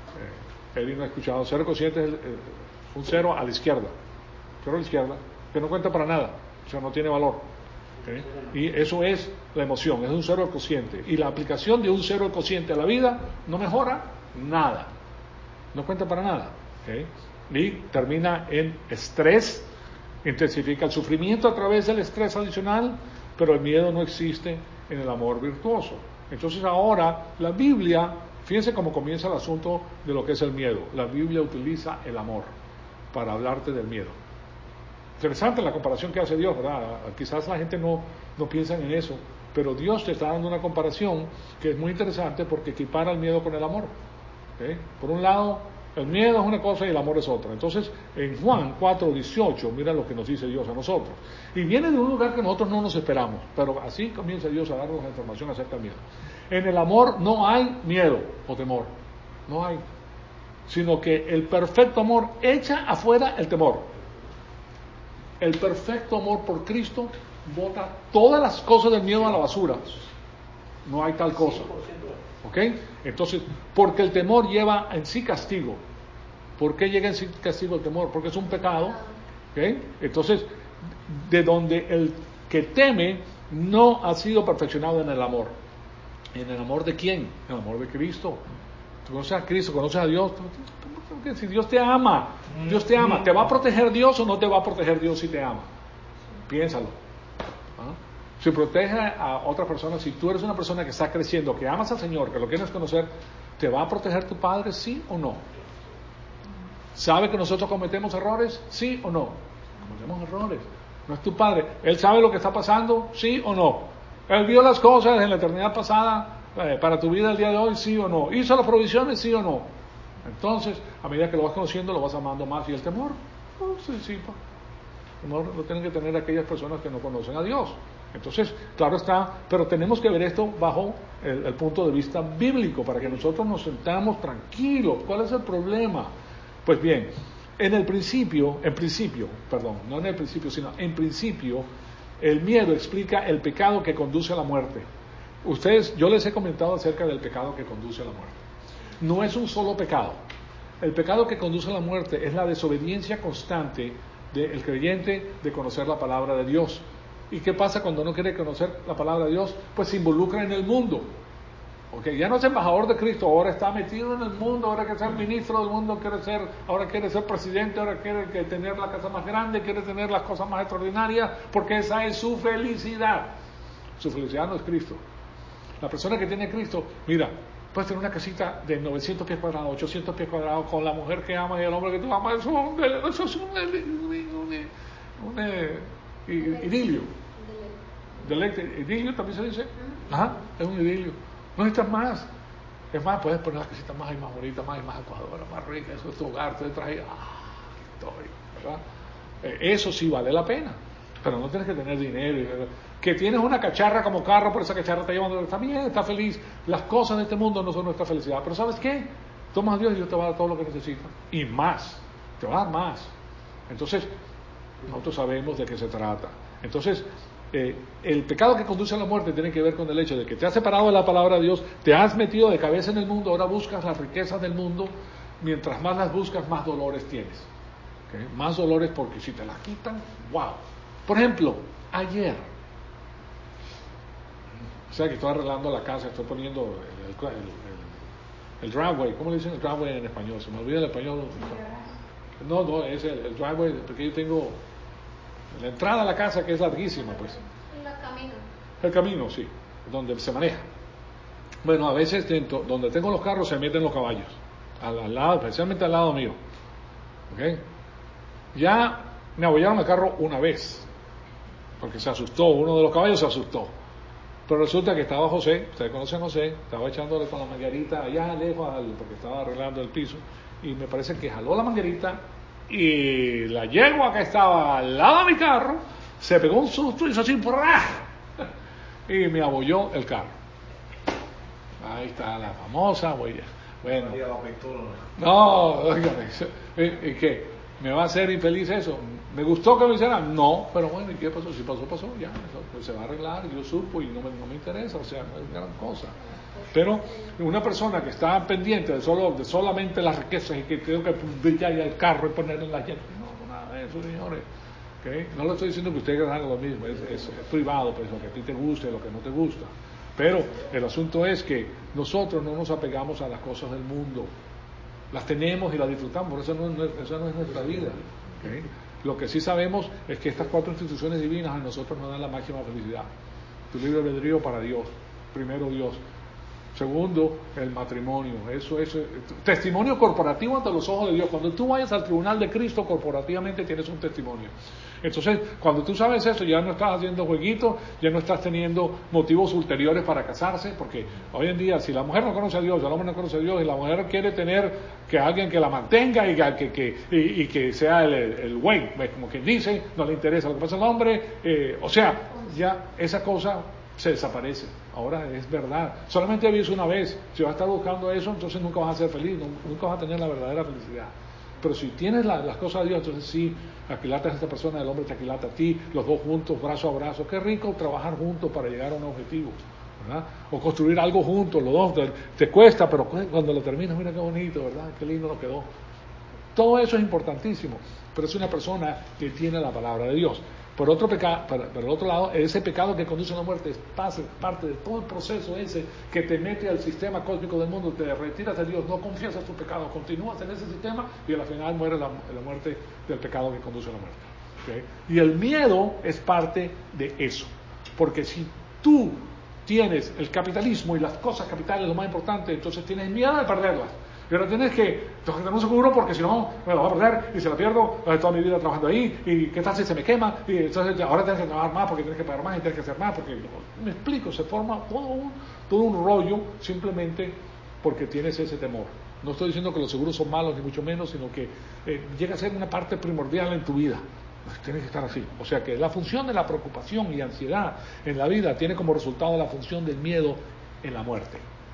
A: Eddie no ha escuchado, cero al cociente es un cero a la izquierda. Cero a la izquierda, que no cuenta para nada, o sea, no tiene valor. ¿Okay? Y eso es la emoción, es un cero al cociente. Y la aplicación de un cero al cociente a la vida no mejora nada, no cuenta para nada. ¿Okay? Y termina en estrés, intensifica el sufrimiento a través del estrés adicional, pero el miedo no existe en el amor virtuoso. Entonces ahora la Biblia, fíjense cómo comienza el asunto de lo que es el miedo. La Biblia utiliza el amor para hablarte del miedo. Interesante la comparación que hace Dios, ¿verdad? Quizás la gente no piensa en eso, pero Dios te está dando una comparación que es muy interesante porque equipara el miedo con el amor. ¿Okay? Por un lado, el miedo es una cosa y el amor es otra. Entonces, en Juan 4:18, mira lo que nos dice Dios a nosotros. Y viene de un lugar que nosotros no nos esperamos, pero así comienza Dios a darnos la información acerca del miedo. En el amor no hay miedo o temor, no hay, sino que el perfecto amor echa afuera el temor. El perfecto amor por Cristo bota todas las cosas del miedo a la basura. No hay tal cosa. ¿Ok? Entonces, porque el temor lleva en sí castigo. ¿Por qué llega en sí castigo el temor? Porque es un pecado. ¿Ok? Entonces, de donde el que teme no ha sido perfeccionado en el amor. ¿En el amor de quién? En el amor de Cristo. Tú conoces a Cristo, conoces a Dios. Si Dios te ama, ¿te va a proteger Dios o no te va a proteger Dios si te ama? Piénsalo. ¿Ah? Si protege a otra persona, si tú eres una persona que está creciendo, que amas al Señor, que lo quieres conocer, ¿te va a proteger tu Padre, sí o no? ¿Sabe que nosotros cometemos errores? ¿Sí o no? Cometemos errores. No es tu Padre. ¿Él sabe lo que está pasando? ¿Sí o no? ¿Él vio las cosas en la eternidad pasada para tu vida el día de hoy? ¿Sí o no? ¿Hizo las provisiones? ¿Sí o no? Entonces, a medida que lo vas conociendo, lo vas amando más. ¿Y el temor? Sí. El temor lo tienen que tener aquellas personas que no conocen a Dios. Entonces, claro está, pero tenemos que ver esto bajo el punto de vista bíblico, para que nosotros nos sentamos tranquilos. ¿Cuál es el problema? Pues bien, en principio, el miedo explica el pecado que conduce a la muerte. Yo les he comentado acerca del pecado que conduce a la muerte. No es un solo pecado. El pecado que conduce a la muerte es la desobediencia constante del creyente de conocer la palabra de Dios. ¿Y qué pasa cuando no quiere conocer la palabra de Dios? Pues se involucra en el mundo. Okay, ya no es embajador de Cristo, ahora está metido en el mundo, ahora quiere ser ministro del mundo, ahora quiere ser presidente, ahora quiere tener la casa más grande, quiere tener las cosas más extraordinarias, porque esa es su felicidad. Su felicidad no es Cristo. La persona que tiene Cristo, mira, puedes tener una casita de 900 pies cuadrados, 800 pies cuadrados, con la mujer que amas y el hombre que tú amas, eso es un idilio. ¿Idilio también se dice? Ajá, es un idilio. No necesitas más. Es más, puedes poner la casita más y más bonita, más y más acogedora, más rica. Eso es tu hogar, te trae. ¿Verdad? Eso sí vale la pena. Pero no tienes que tener dinero. Que tienes una cacharra como carro, por esa cacharra está llevando. Está bien, está feliz. Las cosas de este mundo no son nuestra felicidad. Pero ¿sabes qué? Toma a Dios y Dios te va a dar todo lo que necesitas. Y más. Te va a dar más. Entonces, nosotros sabemos de qué se trata. Entonces, el pecado que conduce a la muerte tiene que ver con el hecho de que te has separado de la palabra de Dios, te has metido de cabeza en el mundo, ahora buscas las riquezas del mundo, mientras más las buscas, más dolores tienes. ¿Okay? Más dolores porque si te las quitan, wow. Por ejemplo, ayer, o sea que estoy arreglando la casa, estoy poniendo el driveway, ¿cómo le dicen el driveway en español? Se me olvida el español. No, es el driveway, porque yo tengo la entrada a la casa, que es larguísima, pues. El camino, sí, donde se maneja. Bueno, a veces donde tengo los carros se meten los caballos, al lado, especialmente al lado mío. ¿Okay? Ya me abollaron el carro una vez, porque se asustó, uno de los caballos se asustó. Pero resulta que estaba José, ustedes conocen a José, estaba echándole con la manguerita allá lejos, porque estaba arreglando el piso, y me parece que jaló la manguerita, y la yegua que estaba al lado de mi carro se pegó un susto y hizo así y me abolló el carro. Ahí está la famosa huella. Bueno, no, oígame, ¿y qué? ¿Me va a hacer infeliz eso? ¿Me gustó que lo hicieran? No, pero bueno, ¿y qué pasó? Si pasó, ya, eso, pues se va a arreglar, yo supo y no me interesa, o sea, no es gran cosa. Pero una persona que está pendiente de solamente las riquezas y que tengo que brillar el carro y ponerle en la llanta, no, nada de eso, señores. ¿Okay? No le estoy diciendo que ustedes hagan lo mismo, es privado, pues lo que a ti te gusta y lo que no te gusta. Pero el asunto es que nosotros no nos apegamos a las cosas del mundo. Las tenemos y las disfrutamos, pero esa no es nuestra vida. ¿Okay? Lo que sí sabemos es que estas 4 instituciones divinas a nosotros nos dan la máxima felicidad. Tu libre albedrío para Dios. Primero Dios. Segundo, el matrimonio. Eso es testimonio corporativo ante los ojos de Dios. Cuando tú vayas al tribunal de Cristo, corporativamente tienes un testimonio. Entonces, cuando tú sabes eso, ya no estás haciendo jueguitos, ya no estás teniendo motivos ulteriores para casarse, porque hoy en día, si la mujer no conoce a Dios, el hombre no conoce a Dios, y la mujer quiere tener que alguien que la mantenga y que sea el güey, como quien dice, no le interesa lo que pasa al hombre, o sea, ya esa cosa se desaparece. Ahora es verdad. Solamente vives una vez. Si vas a estar buscando eso, entonces nunca vas a ser feliz, nunca vas a tener la verdadera felicidad. Pero si tienes las cosas de Dios, entonces sí, aquilatas a esta persona, el hombre te aquilata a ti, los dos juntos, brazo a brazo. Qué rico trabajar juntos para llegar a un objetivo, ¿verdad? O construir algo juntos, los dos, te cuesta, pero cuando lo terminas, mira qué bonito, ¿verdad? Qué lindo nos quedó. Todo eso es importantísimo, pero es una persona que tiene la palabra de Dios. Por el otro lado, ese pecado que conduce a la muerte es parte de todo el proceso ese que te mete al sistema cósmico del mundo, te retiras de Dios, no confías en tu pecado, continúas en ese sistema y al final mueres la muerte del pecado que conduce a la muerte. ¿Okay? Y el miedo es parte de eso, porque si tú tienes el capitalismo y las cosas capitales, lo más importante, entonces tienes miedo de perderlas. Y ahora tienes que tener un seguro porque si no me la voy a perder y si la pierdo toda mi vida trabajando ahí y qué tal si se me quema y entonces ahora tienes que trabajar más porque tienes que pagar más y tienes que hacer más porque me explico, se forma todo un rollo simplemente porque tienes ese temor. No estoy diciendo que los seguros son malos ni mucho menos, sino que llega a ser una parte primordial en tu vida. Tienes que estar así. O sea que la función de la preocupación y ansiedad en la vida tiene como resultado la función del miedo en la muerte.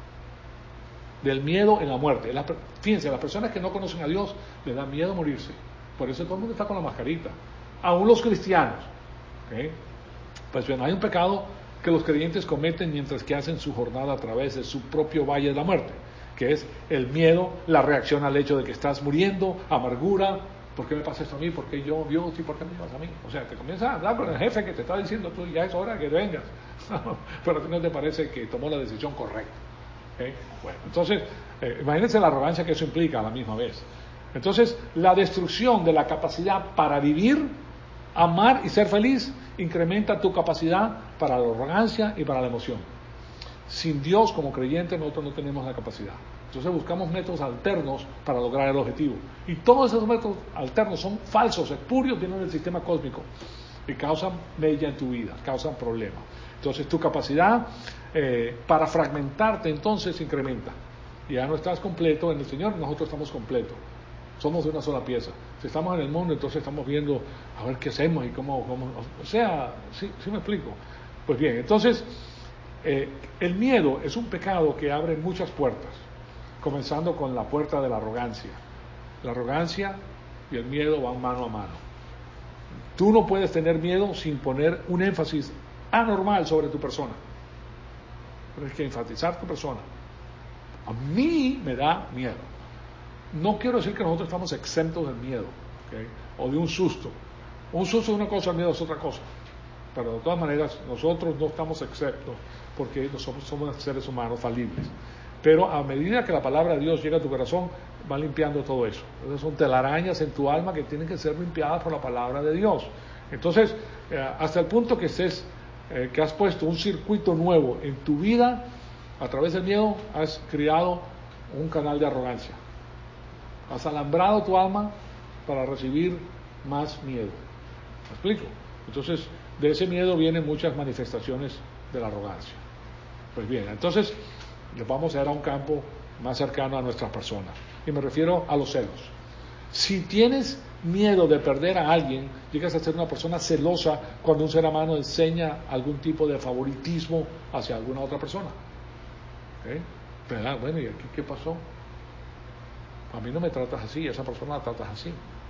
A: Del miedo en la muerte. Fíjense, las personas que no conocen a Dios les da miedo morirse. Por eso todo el mundo está con la mascarita. Aún los cristianos. ¿Okay? Pues bien, hay un pecado que los creyentes cometen mientras que hacen su jornada a través de su propio valle de la muerte, que es el miedo, la reacción al hecho de que estás muriendo, amargura. ¿Por qué me pasa esto a mí? ¿Por qué yo, Dios? ¿Y por qué me llevas a mí? O sea, te comienzas a hablar con el jefe que te está diciendo, tú ya es hora que vengas. Pero a ti no te parece que tomó la decisión correcta. ¿Okay? Bueno, entonces, imagínense la arrogancia que eso implica a la misma vez. Entonces, la destrucción de la capacidad para vivir, amar y ser feliz incrementa tu capacidad para la arrogancia y para la emoción. Sin Dios como creyente nosotros no tenemos la capacidad. Entonces buscamos métodos alternos para lograr el objetivo. Y todos esos métodos alternos son falsos, espurios, vienen del sistema cósmico y causan mella en tu vida, causan problemas. Entonces tu capacidad para fragmentarte entonces incrementa. Ya no estás completo en el Señor, nosotros estamos completos. Somos de una sola pieza. Si estamos en el mundo, entonces estamos viendo a ver qué hacemos y cómo o sea, sí me explico. Pues bien, entonces el miedo es un pecado que abre muchas puertas, comenzando con la puerta de la arrogancia. La arrogancia y el miedo van mano a mano. Tú no puedes tener miedo sin poner un énfasis anormal sobre tu persona. Tienes que enfatizar tu persona. A mí me da miedo. No quiero decir que nosotros estamos exentos del miedo, ¿okay? O de un susto. Un susto es una cosa, el miedo es otra cosa. Pero de todas maneras, nosotros no estamos exentos porque somos seres humanos falibles. Pero a medida que la palabra de Dios llega a tu corazón, va limpiando todo eso. Entonces son telarañas en tu alma que tienen que ser limpiadas por la palabra de Dios. Entonces, hasta el punto que que has puesto un circuito nuevo en tu vida, a través del miedo has creado un canal de arrogancia. Has alambrado tu alma para recibir más miedo. ¿Me explico? Entonces, de ese miedo vienen muchas manifestaciones de la arrogancia. Pues bien, entonces les vamos a ir a un campo más cercano a nuestras personas. Y me refiero a los celos. Si tienes miedo de perder a alguien, llegas a ser una persona celosa cuando un ser humano enseña algún tipo de favoritismo hacia alguna otra persona. ¿Okay? ¿Verdad? Bueno, ¿y aquí qué pasó? A mí no me tratas así, a esa persona la tratas así.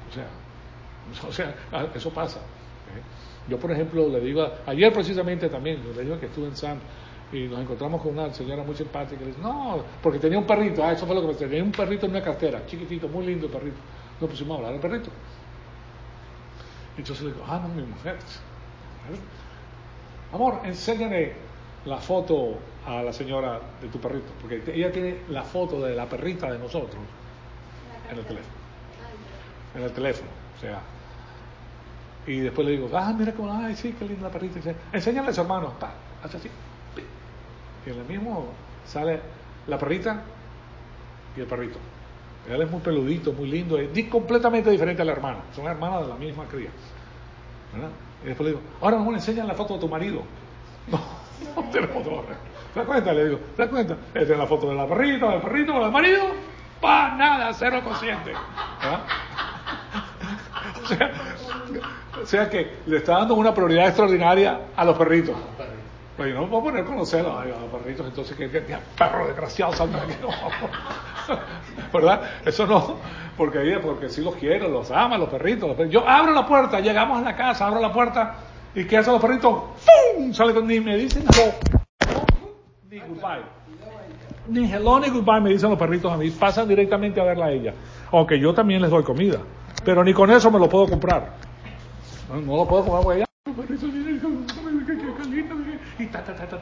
A: O sea, eso pasa. ¿Okay? Yo, por ejemplo, le digo, ayer precisamente también, le digo que estuve en Sam y nos encontramos con una señora muy simpática y le dice, no, porque tenía un perrito, eso fue lo que me decía, tenía un perrito en una cartera, chiquitito, muy lindo el perrito. Nos pusimos a hablar del perrito. Entonces le digo, no, mi mujer. Amor, enséñale la foto a la señora de tu perrito, porque ella tiene la foto de la perrita de nosotros en el teléfono. En el teléfono, o sea. Y después le digo, mira cómo, sí, qué linda la perrita. Enséñale a su hermano, hace así. Y en el mismo sale la perrita y el perrito. Él es muy peludito, muy lindo, es completamente diferente a la hermana. Son hermanas de la misma cría. ¿Verdad? Y después le digo, ahora me enseñan la foto de tu marido. No tenemos dos. ¿Te das cuenta? Le digo, ¿te das cuenta? Esta es la foto de la perrita, del perrito, del marido. Nada, cero consciente. O sea que le está dando una prioridad extraordinaria a los perritos. Pero yo no me puedo poner con los celos a los perritos, entonces que perro desgraciado, salta aquí. No. ¿Verdad? Eso no, porque sí los quiero, los ama, los perritos. Yo abro la puerta, llegamos a la casa, abro la puerta, ¿y qué hacen los perritos? ¡Fum! Sale con ni me dicen ni goodbye. Ni hello ni goodbye me dicen los perritos a mí, pasan directamente a verla a ella. Aunque yo también les doy comida, pero ni con eso me lo puedo comprar. No lo puedo comer, güey.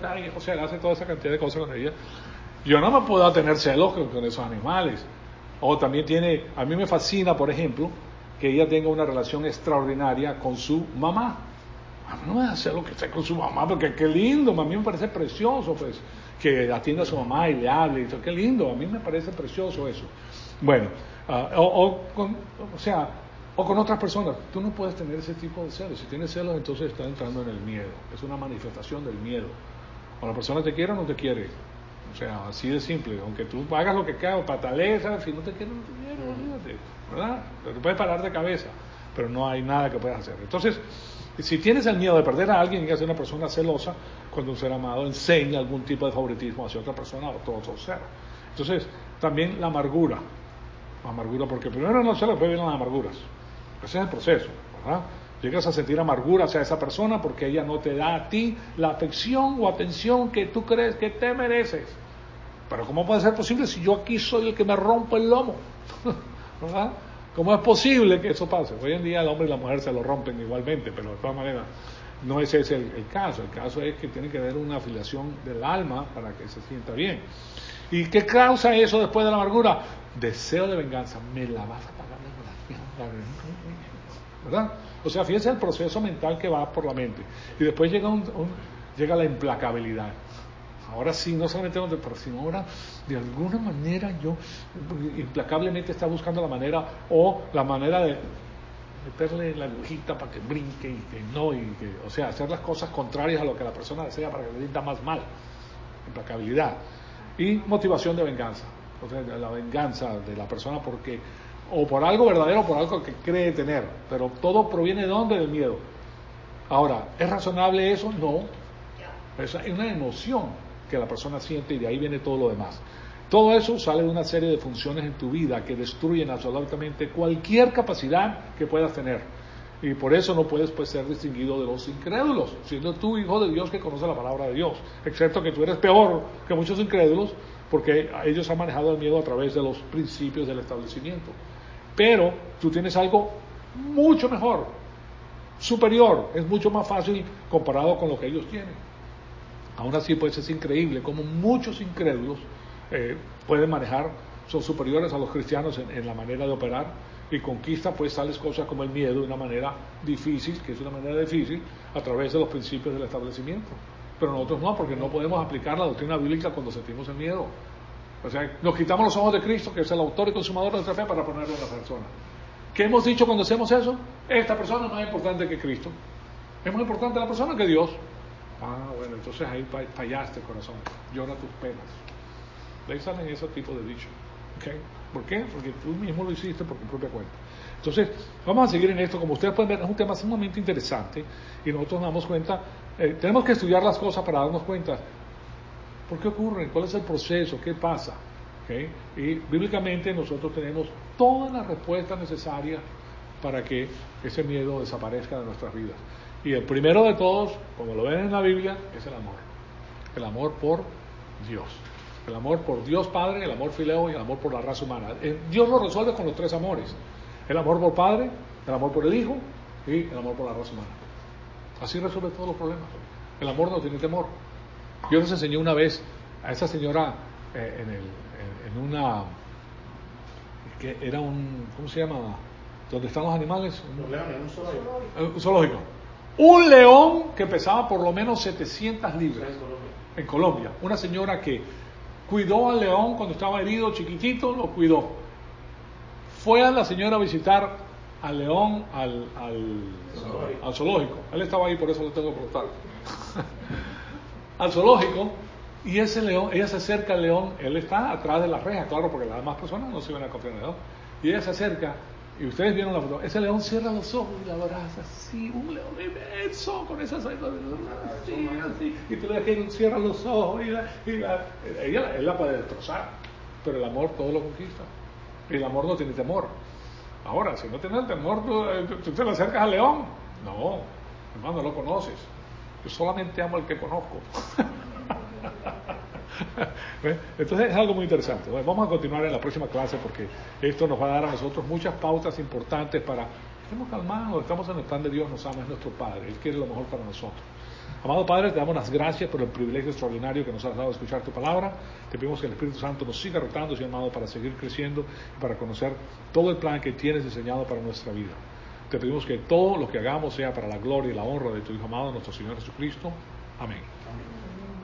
A: está ahí, o sea, él hace toda esa cantidad de cosas con ella. Yo no me puedo tener celos con esos animales. O también a mí me fascina, por ejemplo, que ella tenga una relación extraordinaria con su mamá. A mí no me da celos que esté con su mamá, porque qué lindo, a mí me parece precioso, pues, que atienda a su mamá y le hable, y todo, qué lindo, a mí me parece precioso eso. Bueno, o con otras personas, tú no puedes tener ese tipo de celos. Si tienes celos, entonces estás entrando en el miedo, es una manifestación del miedo. O la persona te quiere o no te quiere. O sea, así de simple. Aunque tú hagas lo que quieras, patalees, si no te quiere, no te quiere, olvídate, ¿verdad? Te puedes parar de cabeza, pero no hay nada que puedas hacer. Entonces, si tienes el miedo de perder a alguien y que ser una persona celosa, cuando un ser amado enseña algún tipo de favoritismo hacia otra persona o todo otro ser. Entonces, también la amargura, porque primero no se le puede vienen las amarguras. Ese es el proceso, ¿verdad? Llegas a sentir amargura hacia esa persona porque ella no te da a ti la afección o atención que tú crees que te mereces. Pero ¿cómo puede ser posible si yo aquí soy el que me rompe el lomo? ¿Verdad? ¿Cómo es posible que eso pase? Hoy en día el hombre y la mujer se lo rompen igualmente, pero de todas maneras no ese es el caso. El caso es que tiene que haber una afiliación del alma para que se sienta bien. ¿Y qué causa eso después de la amargura? Deseo de venganza. Me la vas a pagar la ¿verdad? O sea, fíjense el proceso mental que va por la mente. Y después llega la implacabilidad. Ahora sí, no solamente pero sino ahora, de alguna manera yo implacablemente está buscando la manera de meterle la agujita para que brinque y que no, o sea, hacer las cosas contrarias a lo que la persona desea para que le sienta más mal. Implacabilidad. Y motivación de venganza. O sea, la venganza de la persona o por algo verdadero o por algo que cree tener. Pero todo proviene de ¿dónde? Del miedo. Ahora, ¿es razonable eso? No. Es una emoción que la persona siente y de ahí viene todo lo demás. Todo eso sale de una serie de funciones en tu vida que destruyen absolutamente cualquier capacidad que puedas tener. Y por eso no puedes ser distinguido de los incrédulos, siendo tú hijo de Dios que conoce la palabra de Dios. Excepto que tú eres peor que muchos incrédulos porque ellos han manejado el miedo a través de los principios del establecimiento. Pero tú tienes algo mucho mejor, superior, es mucho más fácil comparado con lo que ellos tienen. Aún así, pues es increíble cómo muchos incrédulos pueden manejar, son superiores a los cristianos en la manera de operar y conquista pues tales cosas como el miedo de una manera difícil, que es una manera difícil, a través de los principios del establecimiento. Pero nosotros no, porque no podemos aplicar la doctrina bíblica cuando sentimos el miedo. O sea, nos quitamos los ojos de Cristo, que es el autor y consumador de nuestra fe, para ponerlo en la persona. ¿Qué hemos dicho cuando hacemos eso? Esta persona es más importante que Cristo. Es más importante la persona que Dios. Bueno, entonces ahí fallaste, corazón. Llora tus penas. De ahí salen ese tipo de dichos. ¿Okay? ¿Por qué? Porque tú mismo lo hiciste por tu propia cuenta. Entonces, vamos a seguir en esto. Como ustedes pueden ver, es un tema sumamente interesante y nosotros nos damos cuenta, tenemos que estudiar las cosas para darnos cuenta por qué ocurren, cuál es el proceso, qué pasa. ¿Okay? Y bíblicamente nosotros tenemos todas las respuestas necesarias para que ese miedo desaparezca de nuestras vidas. Y el primero de todos, como lo ven en la Biblia, es el amor. El amor por Dios. El amor por Dios Padre, el amor fileo y el amor por la raza humana. Dios lo resuelve con los tres amores. El amor por Padre, el amor por el Hijo y el amor por la raza humana. Así resuelve todos los problemas. El amor no tiene temor. Yo les enseñé una vez a esa señora en una... que era ¿cómo se llama? ¿Dónde están los animales? Un zoológico. Un león que pesaba por lo menos 700 libras en Colombia. Una señora que cuidó al león cuando estaba herido, chiquitito, lo cuidó. Fue a la señora a visitar al león al zoológico. Él estaba ahí, por eso lo tengo que preguntar. Al zoológico, y ese león, ella se acerca al león, él está atrás de la reja, claro, porque las demás personas no se iban a confiar en el león. Y ella se acerca, y ustedes vieron la foto, ese león cierra los ojos y la abraza así, un león inmenso, con esas así, y tú le ves que cierra los ojos, él la puede destrozar, pero el amor todo lo conquista, y el amor no tiene temor. Ahora, si no tienes temor, tú te le acercas al león, no, hermano, no lo conoces, yo solamente amo al que conozco. Entonces es algo muy interesante. Vamos a continuar en la próxima clase porque esto nos va a dar a nosotros muchas pautas importantes para estemos calmados, estamos en el plan de Dios, nos ama, es nuestro Padre, Él quiere lo mejor para nosotros. Amado Padre, te damos las gracias por el privilegio extraordinario que nos has dado de escuchar tu palabra. Te pedimos que el Espíritu Santo nos siga rotando, Señor amado, para seguir creciendo y para conocer todo el plan que tienes diseñado para nuestra vida. Te pedimos que todo lo que hagamos sea para la gloria y la honra de tu Hijo amado, nuestro Señor Jesucristo. Amén.
B: Amén.